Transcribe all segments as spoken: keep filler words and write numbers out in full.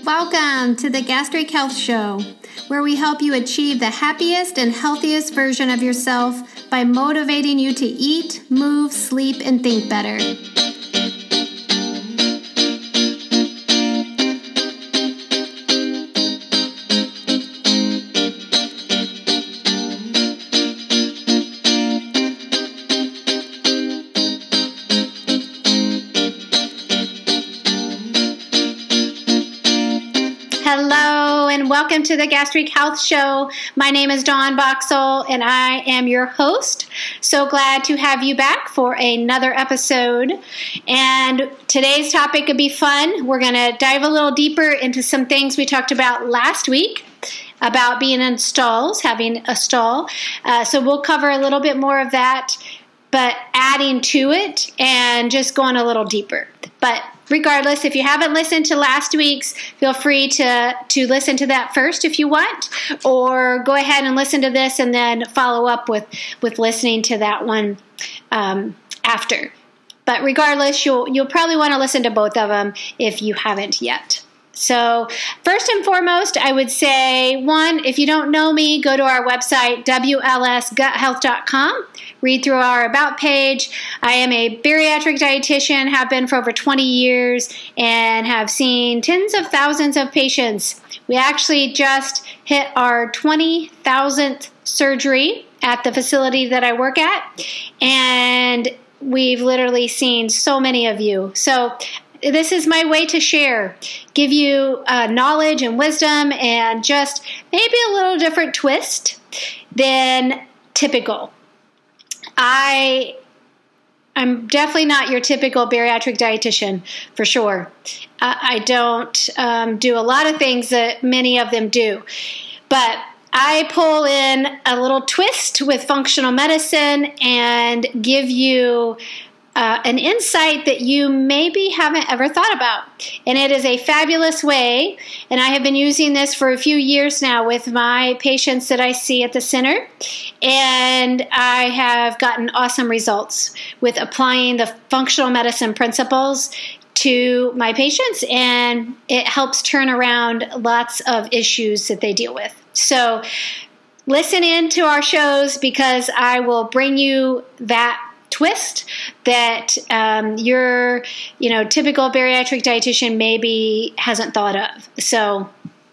Welcome to the Gastric Health Show, where we help you achieve the happiest and healthiest version of yourself by motivating you to eat, move, sleep, and think better. Hello and welcome to the Gastric Health Show. My name is Dawn Boxall and I am your host. So glad to have you back for another episode. And today's topic could be fun. We're going to dive a little deeper into some things we talked about last week about being in stalls, having a stall. Uh, so we'll cover a little bit more of that, but adding to it and just going a little deeper. But regardless, if you haven't listened to last week's, feel free to, to listen to that first if you want, or go ahead and listen to this and then follow up with, with listening to that one um, after. But regardless, you'll you'll probably want to listen to both of them if you haven't yet. So first and foremost, I would say, one, if you don't know me, go to our website, W L S gut health dot com. Read through our About page. I am a bariatric dietitian, have been for over twenty years, and have seen tens of thousands of patients. We actually just hit our twenty thousandth surgery at the facility that I work at, and we've literally seen so many of you. So this is my way to share, give you uh, knowledge and wisdom and just maybe a little different twist than typical. I, I'm definitely not your typical bariatric dietitian, for sure. Uh, I don't um, do a lot of things that many of them do, but I pull in a little twist with functional medicine and give you Uh, an insight that you maybe haven't ever thought about. And it is a fabulous way, and I have been using this for a few years now with my patients that I see at the center, and I have gotten awesome results with applying the functional medicine principles to my patients, and it helps turn around lots of issues that they deal with. So listen in to our shows because I will bring you that twist that um, your, you know, typical bariatric dietitian maybe hasn't thought of. So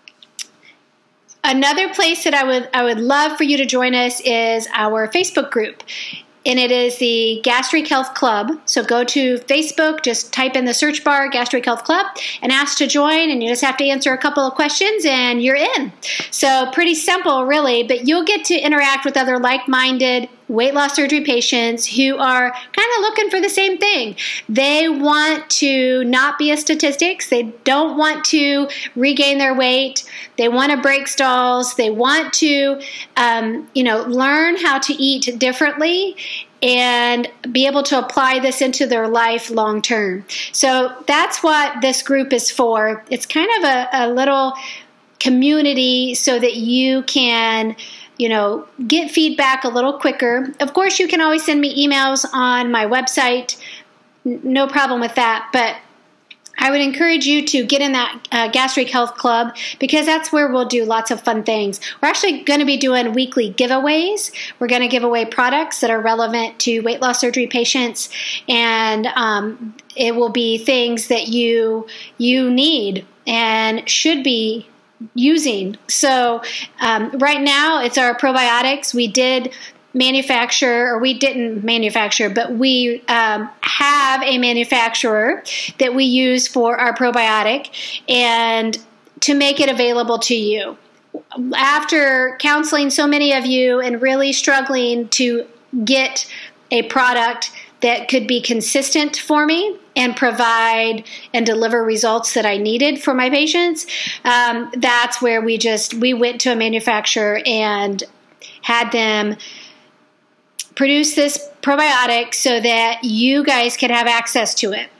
another place that I would I would love for you to join us is our Facebook group. And it is the Gastric Health Club. So go to Facebook, just type in the search bar, Gastric Health Club, and ask to join. And you just have to answer a couple of questions and you're in. So pretty simple, really. But you'll get to interact with other like-minded weight loss surgery patients who are kind of looking for the same thing. They want to not be a statistics. They don't want to regain their weight. They want to break stalls. They want to, um, you know, learn how to eat differently and be able to apply this into their life long term. So that's what this group is for. It's kind of a, a little community so that you can, you know, get feedback a little quicker. Of course, you can always send me emails on my website. No problem with that. But I would encourage you to get in that uh, Gastric Health Club because that's where we'll do lots of fun things. We're actually going to be doing weekly giveaways. We're going to give away products that are relevant to weight loss surgery patients, and um, it will be things that you you need and should be using. So um, right now it's our probiotics. We did manufacture, or we didn't manufacture, but we um, have a manufacturer that we use for our probiotic and to make it available to you. After counseling so many of you and really struggling to get a product that could be consistent for me and provide and deliver results that I needed for my patients, um, that's where we just, we went to a manufacturer and had them produce this probiotic so that you guys could have access to it.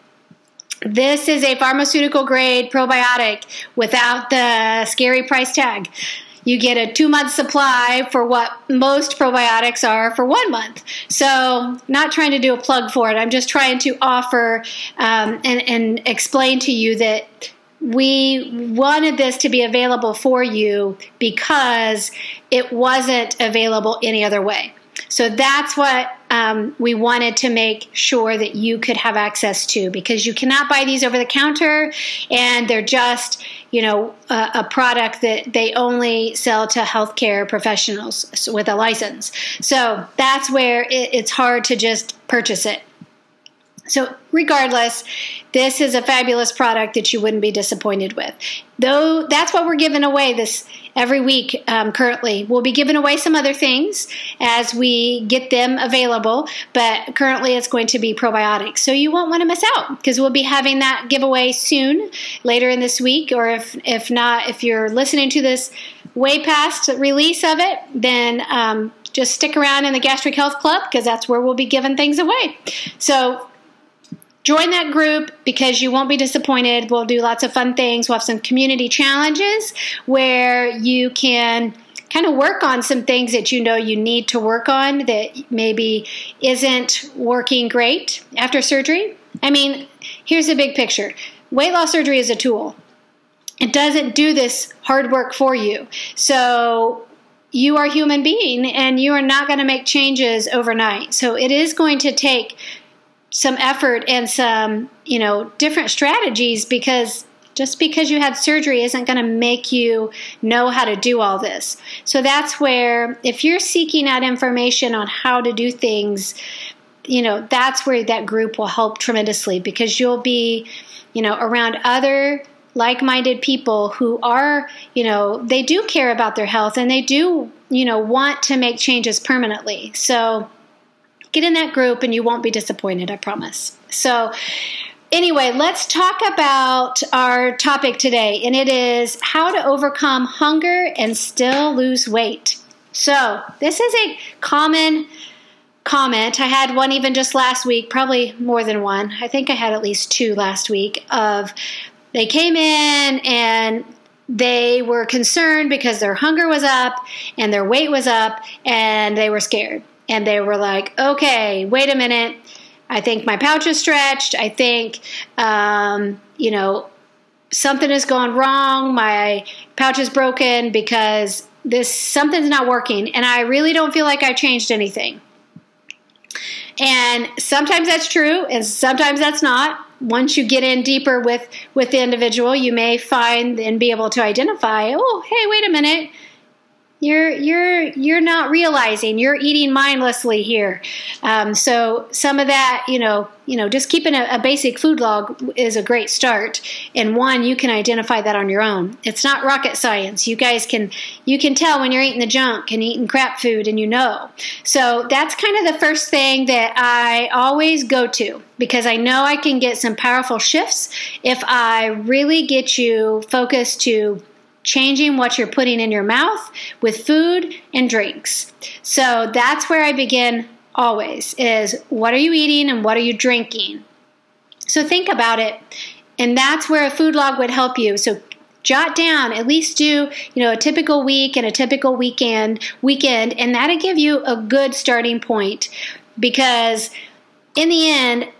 This is a pharmaceutical grade probiotic without the scary price tag. You get a two-month supply for what most probiotics are for one month. So not trying to do a plug for it. I'm just trying to offer um, and, and explain to you that we wanted this to be available for you because it wasn't available any other way. So that's what um, we wanted to make sure that you could have access to, because you cannot buy these over the counter, and they're just, you know, a, a product that they only sell to healthcare professionals with a license. So that's where it, it's hard to just purchase it. So regardless, this is a fabulous product that you wouldn't be disappointed with. Though that's what we're giving away this every week um, currently. We'll be giving away some other things as we get them available, but currently it's going to be probiotics. So you won't want to miss out, because we'll be having that giveaway soon, later in this week, or if, if not, if you're listening to this way past release of it, then um, just stick around in the Gastric Health Club, because that's where we'll be giving things away. So join that group, because you won't be disappointed. We'll do lots of fun things. We'll have some community challenges where you can kind of work on some things that you know you need to work on that maybe isn't working great after surgery. I mean, here's the big picture. Weight loss surgery is a tool. It doesn't do this hard work for you. So you are a human being, and you are not going to make changes overnight. So it is going to take some effort and some, you know, different strategies, because just because you had surgery isn't going to make you know how to do all this. So that's where, if you're seeking out information on how to do things, you know, that's where that group will help tremendously, because you'll be, you know, around other like-minded people who are, you know, they do care about their health, and they do, you know, want to make changes permanently. So get in that group and you won't be disappointed, I promise. So anyway, let's talk about our topic today, and it is how to overcome hunger and still lose weight. So this is a common comment. I had one even just last week, probably more than one. I think I had at least two last week of they came in and they were concerned because their hunger was up and their weight was up, and they were scared. And they were like, okay, wait a minute. I think my pouch is stretched. I think, um, you know, something has gone wrong. My pouch is broken because this something's not working. And I really don't feel like I've changed anything. And sometimes that's true, and sometimes that's not. Once you get in deeper with, with the individual, you may find and be able to identify, oh, hey, wait a minute. You're you're you're not realizing you're eating mindlessly here. Um, so some of that, you know, you know, just keeping a, a basic food log is a great start. And one, you can identify that on your own. It's not rocket science. You guys can you can tell when you're eating the junk and eating crap food, and you know. So that's kind of the first thing that I always go to, because I know I can get some powerful shifts if I really get you focused to changing what you're putting in your mouth with food and drinks. So that's where I begin always, is what are you eating and what are you drinking? So think about it. And that's where a food log would help you. So jot down, at least do, you know, a typical week and a typical weekend, weekend, and that'll give you a good starting point. Because in the end,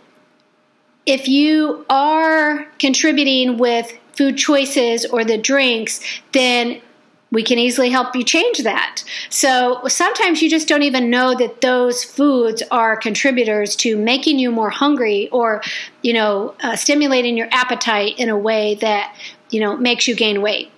if you are contributing with food choices or the drinks, then we can easily help you change that. So sometimes you just don't even know that those foods are contributors to making you more hungry, or, you know, uh, stimulating your appetite in a way that, you know, makes you gain weight.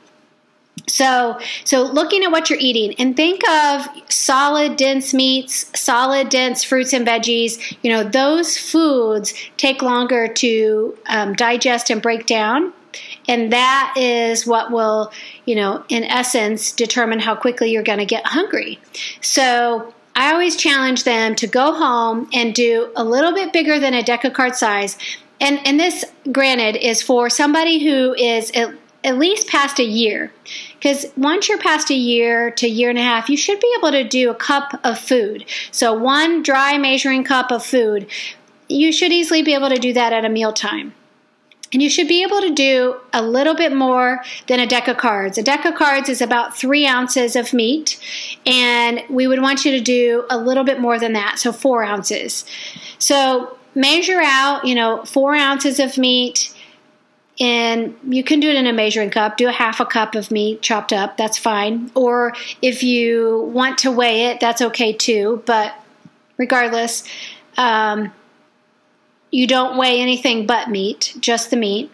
So, so looking at what you're eating, and think of solid, dense meats, solid, dense fruits and veggies. You know, those foods take longer to um, digest and break down. And that is what will, you know, in essence, determine how quickly you're going to get hungry. So I always challenge them to go home and do a little bit bigger than a deck of card size. And, and this, granted, is for somebody who is at, at least past a year. Because once you're past a year to year and a half, you should be able to do a cup of food. So one dry measuring cup of food, you should easily be able to do that at a mealtime. And you should be able to do a little bit more than a deck of cards. A deck of cards is about three ounces of meat, and we would want you to do a little bit more than that, so four ounces. So measure out, you know, four ounces of meat in, you can do it in a measuring cup. Do a half a cup of meat chopped up. That's fine. Or if you want to weigh it, that's okay too. But regardless, um, you don't weigh anything but meat, just the meat.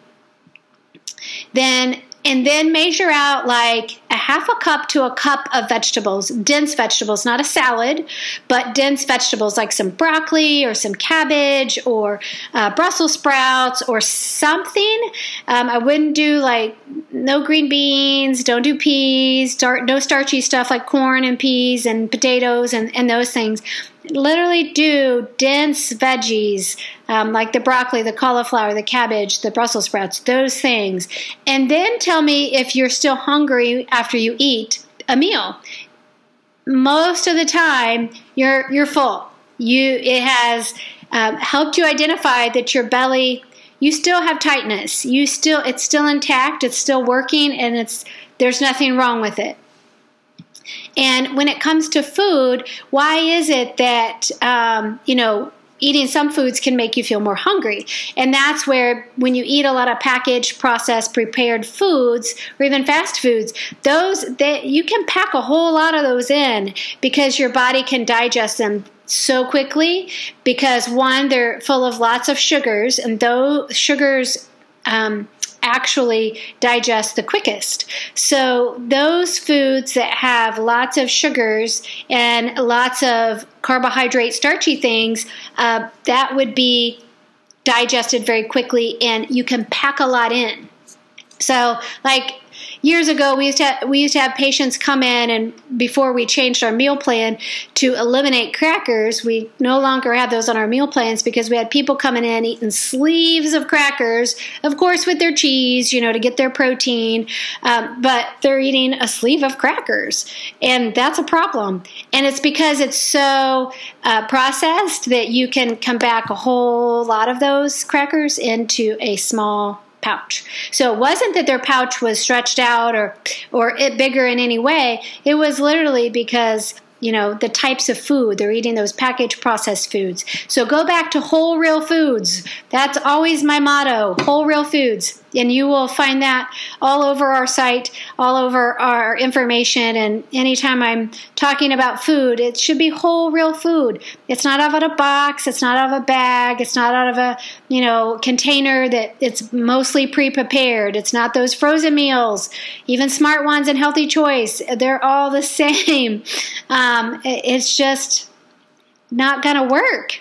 Then And then measure out like a half a cup to a cup of vegetables, dense vegetables, not a salad, but dense vegetables like some broccoli or some cabbage or uh, Brussels sprouts or something. Um, I wouldn't do like no green beans, don't do peas, star- no starchy stuff like corn and peas and potatoes and, and those things. Literally do dense veggies um, like the broccoli, the cauliflower, the cabbage, the Brussels sprouts, those things. And then tell me if you're still hungry after you eat a meal. Most of the time, you're you're full. You it has um, helped you identify that your belly, you still have tightness. You still it's still intact. It's still working, and it's there's nothing wrong with it. And when it comes to food, why is it that, um, you know, eating some foods can make you feel more hungry? And that's where when you eat a lot of packaged, processed, prepared foods, or even fast foods, those that you can pack a whole lot of those in because your body can digest them so quickly because, one, they're full of lots of sugars, and those sugars um actually digest the quickest. So those foods that have lots of sugars and lots of carbohydrate, starchy things, uh, that would be digested very quickly, and you can pack a lot in. So like years ago, we used to have, we used to have patients come in, and before we changed our meal plan to eliminate crackers, we no longer had those on our meal plans because we had people coming in eating sleeves of crackers, of course with their cheese, you know, to get their protein, um, but they're eating a sleeve of crackers, and that's a problem. And it's because it's so uh, processed that you can come back a whole lot of those crackers into a small pouch. So it wasn't that their pouch was stretched out or or it bigger in any way. It was literally because, you know, the types of food. They're eating those packaged processed foods. So go back to whole real foods. That's always my motto, whole real foods. And you will find that all over our site, all over our information. And anytime I'm talking about food, it should be whole real food. It's not out of a box. It's not out of a bag. It's not out of a, you know, container that it's mostly pre-prepared. It's not those frozen meals, even Smart Ones and Healthy Choice. They're all the same. Um, it's just not going to work.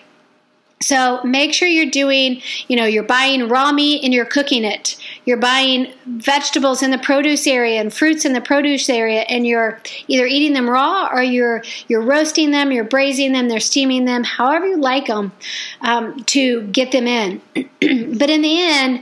So make sure you're doing, you know, you're buying raw meat and you're cooking it. You're buying vegetables in the produce area and fruits in the produce area, and you're either eating them raw or you're you're roasting them, you're braising them, they're steaming them, however you like them, um, to get them in. But in the end,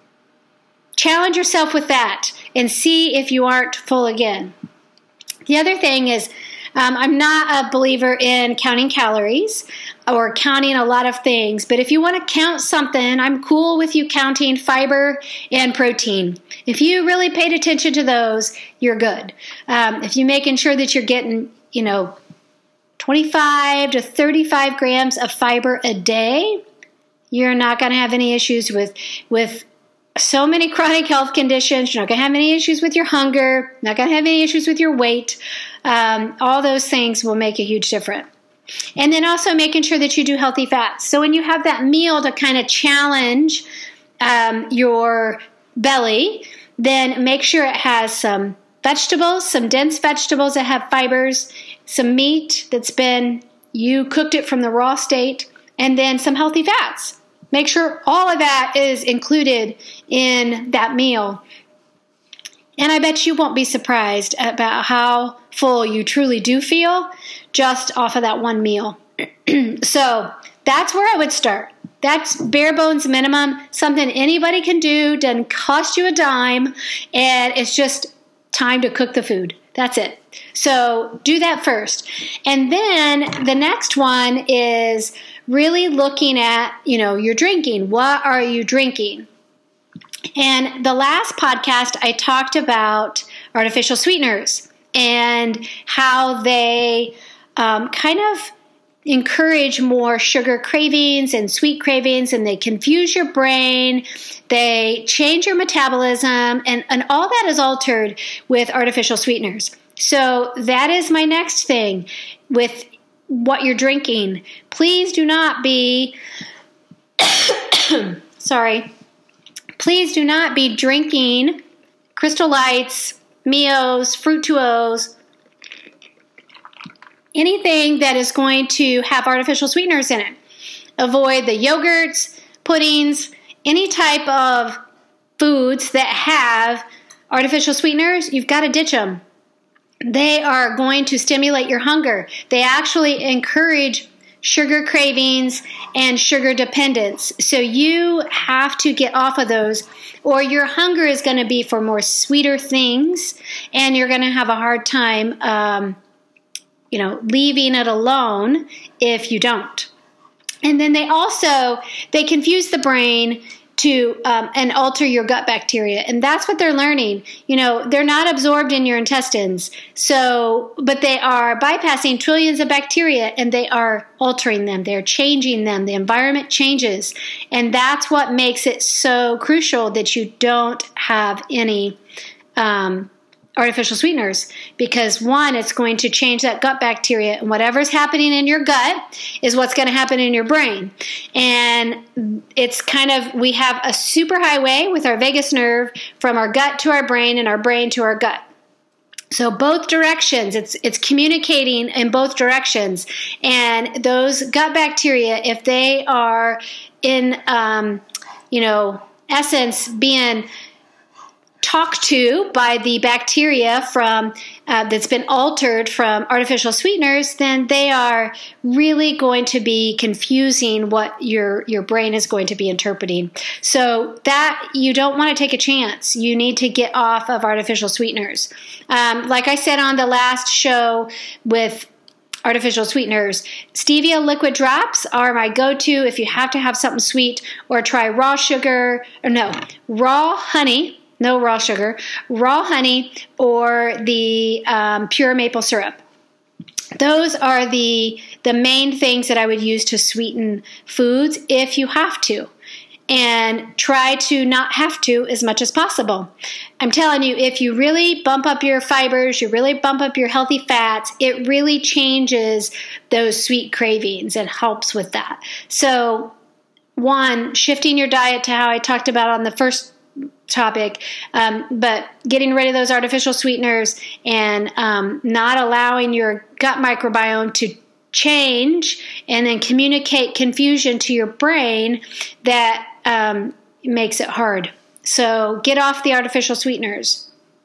challenge yourself with that and see if you aren't full again. The other thing is, Um, I'm not a believer in counting calories or counting a lot of things, but if you want to count something, I'm cool with you counting fiber and protein. If you really paid attention to those, you're good. Um, if you're making sure that you're getting, you know, twenty-five to thirty-five grams of fiber a day, you're not going to have any issues with with so many chronic health conditions. You're not going to have any issues with your hunger. Not going to have any issues with your weight. Um, all those things will make a huge difference. And then also making sure that you do healthy fats. So when you have that meal to kind of challenge um, your belly, then make sure it has some vegetables, some dense vegetables that have fibers, some meat that's been, you cooked it from the raw state, and then some healthy fats. Make sure all of that is included in that meal. And I bet you won't be surprised about how full you truly do feel just off of that one meal. So that's where I would start. That's bare bones minimum, something anybody can do, doesn't cost you a dime, and it's just time to cook the food. That's it. So do that first. And then the next one is really looking at, you know, your drinking. What are you drinking? And the last podcast, I talked about artificial sweeteners and how they um, kind of encourage more sugar cravings and sweet cravings, and they confuse your brain. They change your metabolism, and, and all that is altered with artificial sweeteners. So that is my next thing with what you're drinking. Please do not be, sorry, please do not be drinking Crystal Lights, Mios, Fruit two O's, anything that is going to have artificial sweeteners in it. Avoid the yogurts, puddings, any type of foods that have artificial sweeteners. You've got to ditch them. They are going to stimulate your hunger. They actually encourage sugar cravings and sugar dependence. So you have to get off of those, or your hunger is going to be for more sweeter things, and you're going to have a hard time um, you know, leaving it alone if you don't. And then they also, they confuse the brain to um, and alter your gut bacteria. And that's what they're learning. You know, they're not absorbed in your intestines. So, but they are bypassing trillions of bacteria, and they are altering them. They're changing them. The environment changes. And that's what makes it so crucial that you don't have any um artificial sweeteners, because one, it's going to change that gut bacteria, and whatever's happening in your gut is what's going to happen in your brain. And it's kind of, we have a superhighway with our vagus nerve from our gut to our brain and our brain to our gut. So both directions, it's it's communicating in both directions. And those gut bacteria, if they are in, um, you know, essence being talked to by the bacteria from uh, that's been altered from artificial sweeteners, then they are really going to be confusing what your your brain is going to be interpreting. So that, you don't want to take a chance. You need to get off of artificial sweeteners. Um, like I said on the last show with artificial sweeteners, stevia liquid drops are my go-to if you have to have something sweet, or try raw sugar, or no, raw honey. No raw sugar, raw honey, or the um, pure maple syrup. Those are the the main things that I would use to sweeten foods if you have to. And try to not have to as much as possible. I'm telling you, if you really bump up your fibers, you really bump up your healthy fats, it really changes those sweet cravings and helps with that. So, one, shifting your diet to how I talked about on the first topic, um, but getting rid of those artificial sweeteners and um, not allowing your gut microbiome to change and then communicate confusion to your brain that um, makes it hard. So get off the artificial sweeteners.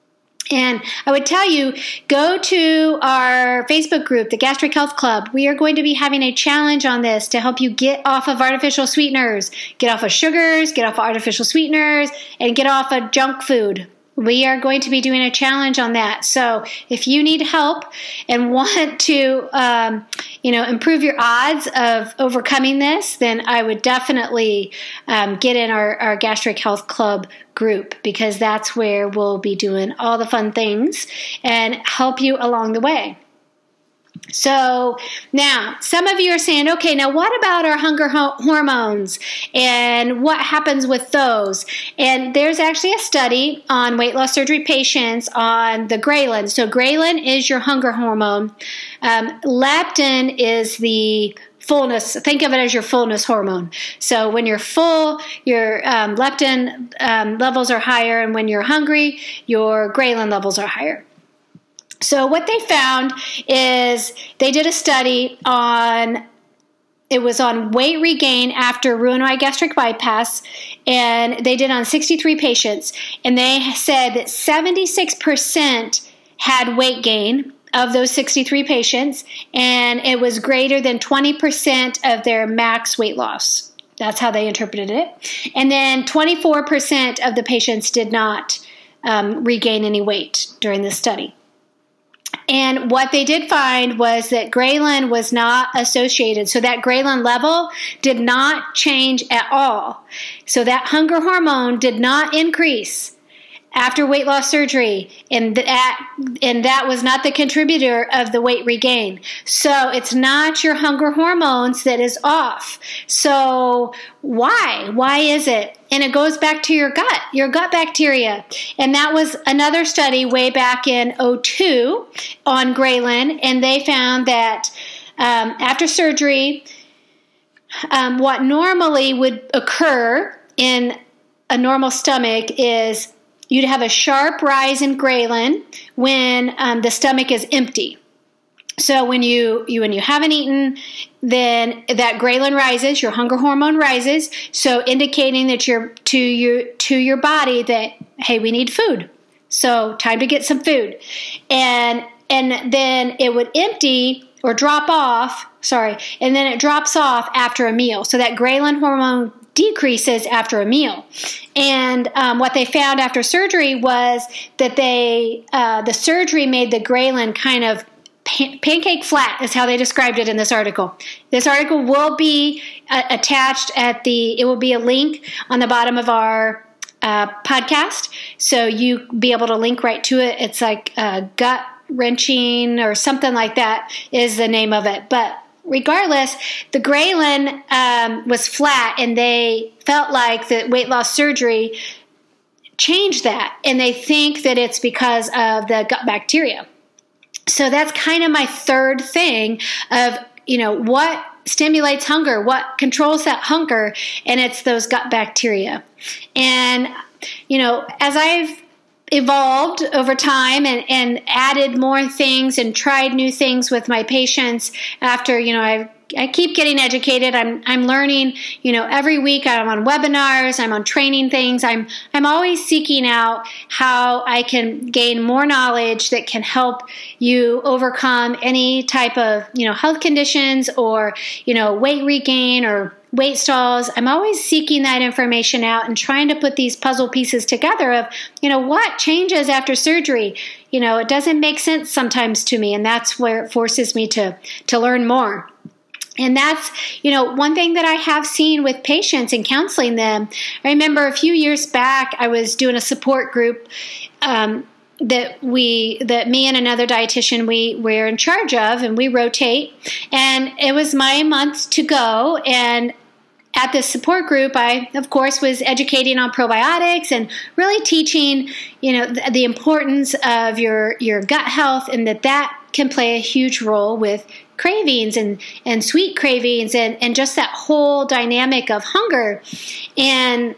And I would tell you, go to our Facebook group, the Gastric Health Club. We are going to be having a challenge on this to help you get off of artificial sweeteners, get off of sugars, get off of artificial sweeteners, and get off of junk food. We are going to be doing a challenge on that. So if you need help and want to, um, you know, improve your odds of overcoming this, then I would definitely um, get in our, our Gastric Health Club group, because that's where we'll be doing all the fun things and help you along the way. So now, some of you are saying, okay, now what about our hunger ho- hormones and what happens with those? And there's actually a study on weight loss surgery patients on the ghrelin. So ghrelin is your hunger hormone. Um, leptin is the fullness. Think of it as your fullness hormone. So when you're full, your um, leptin um, levels are higher, and when you're hungry, your ghrelin levels are higher. So what they found is they did a study on, it was on weight regain after Roux-en-Y gastric bypass, and they did on sixty-three patients, and they said that seventy-six percent had weight gain of those sixty-three patients, and it was greater than twenty percent of their max weight loss. That's how they interpreted it. And then twenty-four percent of the patients did not um, regain any weight during this study. And what they did find was that ghrelin was not associated. So that ghrelin level did not change at all. So that hunger hormone did not increase after weight loss surgery, and that and that was not the contributor of the weight regain. So it's not your hunger hormones that is off. So why? Why is it? And it goes back to your gut, your gut bacteria. And that was another study way back in oh two on ghrelin, and they found that um, after surgery, um, what normally would occur in a normal stomach is you'd have a sharp rise in ghrelin when um, the stomach is empty. So when you, you when you haven't eaten, then that ghrelin rises, your hunger hormone rises, so indicating that you're to your to your body that, hey, we need food. So time to get some food. And and then it would empty or drop off, sorry, and then it drops off after a meal. So that ghrelin hormone decreases after a meal. And um, what they found after surgery was that they uh, the surgery made the ghrelin kind of pan- pancake flat, is how they described it in this article. This article will be uh, attached at the, it will be a link on the bottom of our uh, podcast, so you be able to link right to it. It's like uh, gut wrenching or something like that is the name of it. But regardless, the ghrelin um, was flat, and they felt like the weight loss surgery changed that, and they think that it's because of the gut bacteria. So that's kind of my third thing of, you know, what stimulates hunger, what controls that hunger, and it's those gut bacteria. And, you know, as I've evolved over time and, and added more things and tried new things with my patients after, you know, I I keep getting educated. I'm I'm learning, you know, every week. I'm on webinars, I'm on training things. I'm I'm always seeking out how I can gain more knowledge that can help you overcome any type of, you know, health conditions or, you know, weight regain or weight stalls. I'm always seeking that information out and trying to put these puzzle pieces together of, you know, what changes after surgery. You know, it doesn't make sense sometimes to me, and that's where it forces me to to learn more. And that's, you know, one thing that I have seen with patients and counseling them. I remember a few years back, I was doing a support group um, that we, that me and another dietitian, we were in charge of, and we rotate. And it was my month to go. And at this support group, I, of course, was educating on probiotics and really teaching, you know, the, the importance of your, your gut health, and that that can play a huge role with cravings and, and sweet cravings and, and just that whole dynamic of hunger. And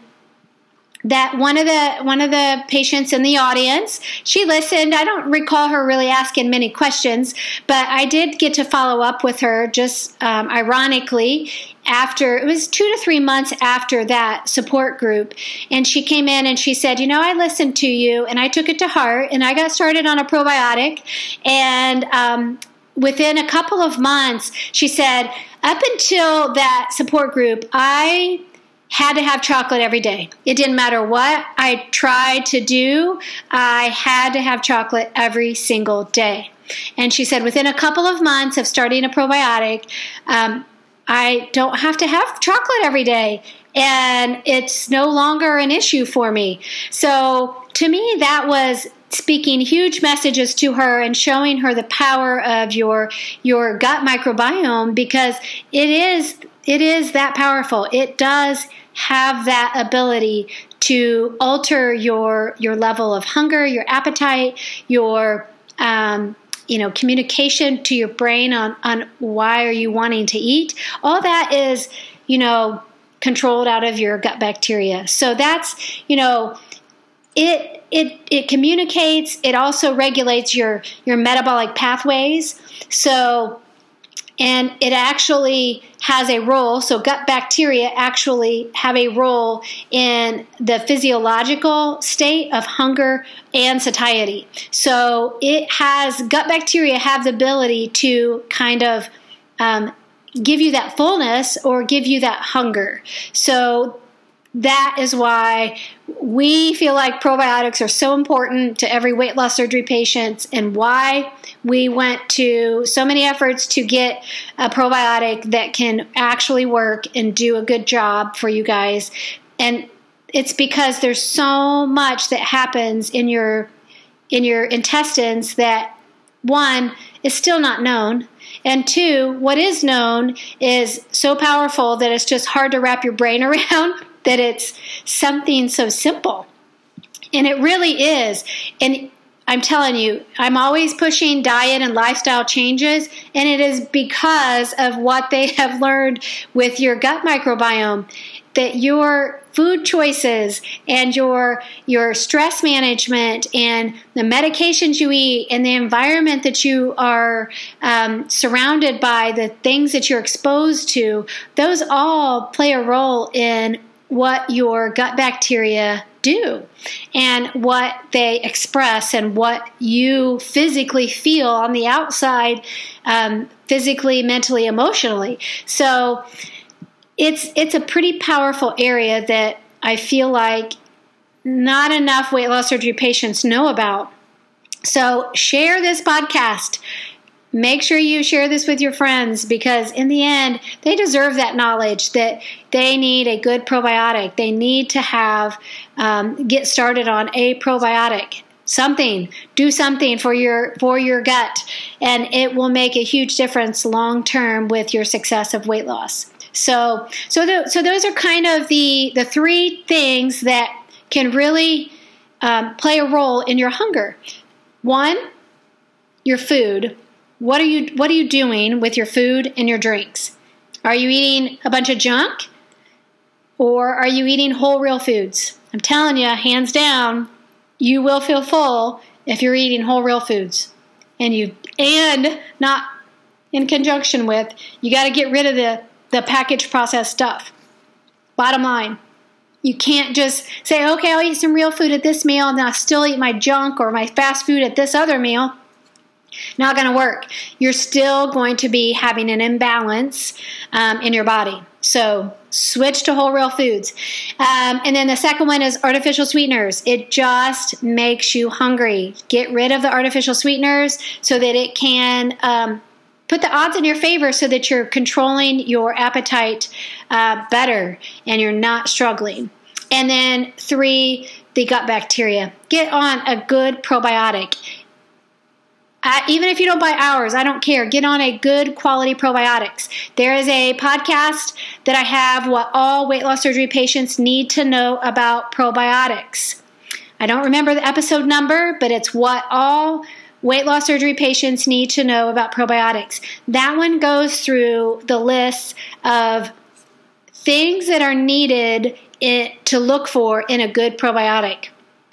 that one of the one of the patients in the audience, she listened. I don't recall her really asking many questions, but I did get to follow up with her just um, ironically after, it was two to three months after that support group. And she came in and she said, you know, I listened to you and I took it to heart, and I got started on a probiotic. And um, within a couple of months, she said, up until that support group, I had to have chocolate every day. It didn't matter what I tried to do. I had to have chocolate every single day. And she said, within a couple of months of starting a probiotic, um, I don't have to have chocolate every day, and it's no longer an issue for me. So to me, that was speaking huge messages to her and showing her the power of your your gut microbiome, because it is it is that powerful. It does have that ability to alter your your level of hunger, your appetite, your um, you know, communication to your brain on, on why are you wanting to eat. All that is, you know, controlled out of your gut bacteria. So that's, you know, it it it communicates. It also regulates your your metabolic pathways. So, and it actually has a role. So gut bacteria actually have a role in the physiological state of hunger and satiety. So it has, gut bacteria have the ability to kind of um, give you that fullness or give you that hunger. So that is why we feel like probiotics are so important to every weight loss surgery patient, and why we went to so many efforts to get a probiotic that can actually work and do a good job for you guys. And it's because there's so much that happens in your in your intestines that, one, is still not known, and two, what is known is so powerful that it's just hard to wrap your brain around, that it's something so simple. And it really is. And I'm telling you, I'm always pushing diet and lifestyle changes, and it is because of what they have learned with your gut microbiome, that your food choices and your your stress management and the medications you eat and the environment that you are um, surrounded by, the things that you're exposed to, those all play a role in what your gut bacteria do and what they express and what you physically feel on the outside, um, physically, mentally, emotionally. So it's it's a pretty powerful area that I feel like not enough weight loss surgery patients know about. So share this podcast. Make sure you share this with your friends, because in the end, they deserve that knowledge that they need a good probiotic. They need to have, um, get started on a probiotic. Something, do something for your for your gut, and it will make a huge difference long term with your success of weight loss. So, so, the, so those are kind of the the three things that can really um, play a role in your hunger. One, your food. What are you What are you doing with your food and your drinks? Are you eating a bunch of junk, or are you eating whole, real foods? I'm telling you, hands down, you will feel full if you're eating whole, real foods, and you and not in conjunction with. You got to get rid of the the packaged processed stuff. Bottom line, you can't just say, okay, I'll eat some real food at this meal, and then I'll still eat my junk or my fast food at this other meal. Not going to work. You're still going to be having an imbalance um, in your body. So switch to whole, real foods. Um, and then the second one is artificial sweeteners. It just makes you hungry. Get rid of the artificial sweeteners so that it can um, put the odds in your favor, so that you're controlling your appetite uh, better and you're not struggling. And then three, the gut bacteria. Get on a good probiotic. Uh, even if you don't buy ours, I don't care. Get on a good quality probiotics. There is a podcast that I have, what all weight loss surgery patients need to know about probiotics. I don't remember the episode number, but it's what all weight loss surgery patients need to know about probiotics. That one goes through the list of things that are needed in, to look for in a good probiotic.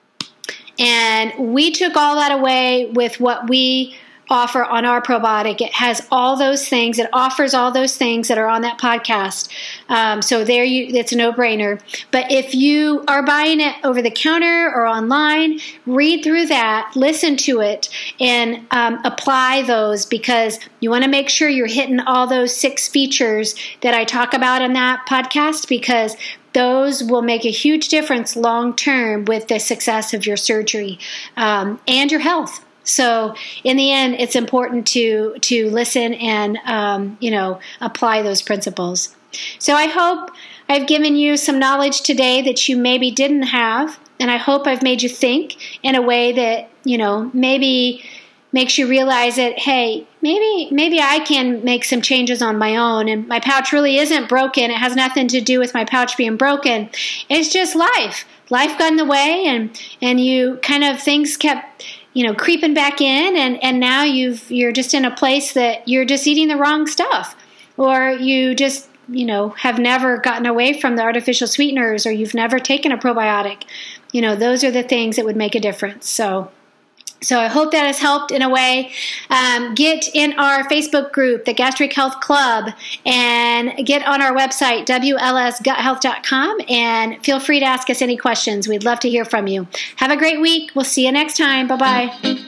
And we took all that away with what we offer on our probiotic. It has all those things. It offers all those things that are on that podcast. Um, so there, you, it's a no-brainer. But if you are buying it over the counter or online, read through that, listen to it, and um, apply those, because you want to make sure you're hitting all those six features that I talk about in that podcast, because those will make a huge difference long term with the success of your surgery um, and your health. So in the end, it's important to to listen and um, you know apply those principles. So I hope I've given you some knowledge today that you maybe didn't have, and I hope I've made you think in a way that you know maybe makes you realize that, hey, maybe maybe I can make some changes on my own, and my pouch really isn't broken. It has nothing to do with my pouch being broken. It's just life. Life got in the way, and and you kind of things kept you know creeping back in, and, and now you've you're just in a place that you're just eating the wrong stuff, or you just you know have never gotten away from the artificial sweeteners, or you've never taken a probiotic. You know, those are the things that would make a difference. So. So I hope that has helped in a way. Um, get in our Facebook group, the Gastric Health Club, and get on our website, W L S gut health dot com, and feel free to ask us any questions. We'd love to hear from you. Have a great week. We'll see you next time. Bye-bye.